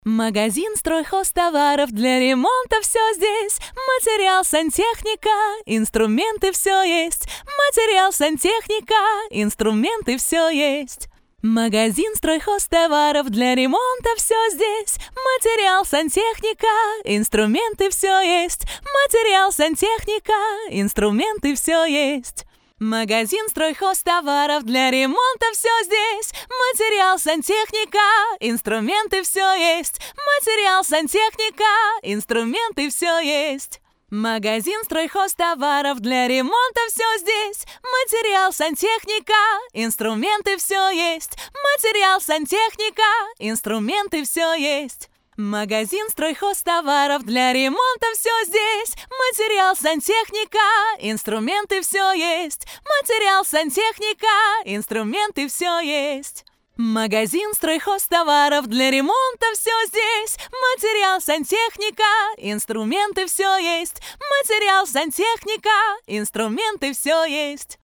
Магазин стройхозтоваров, для ремонта все здесь. Материал, сантехника, инструменты, все есть. Материал, сантехника, инструменты, все есть. Магазин стройхозтоваров, для ремонта все здесь. Материал, сантехника, инструменты, все есть. Материал, сантехника, инструменты, все есть. Магазин стройхозтоваров, для ремонта все здесь. Материал, сантехника, инструменты, все есть. Материал, сантехника, инструменты, все есть. Магазин стройхозтоваров, для ремонта все здесь. Материал, сантехника, инструменты, все есть. Материал, сантехника, инструменты, все есть. Магазин стройхозтоваров, для ремонта все здесь. Материал, сантехника, инструменты, все есть. Материал, сантехника, инструменты, все есть. Магазин стройхозтоваров, для ремонта все здесь. Материал, сантехника, инструменты, все есть. Материал, сантехника, инструменты, все есть.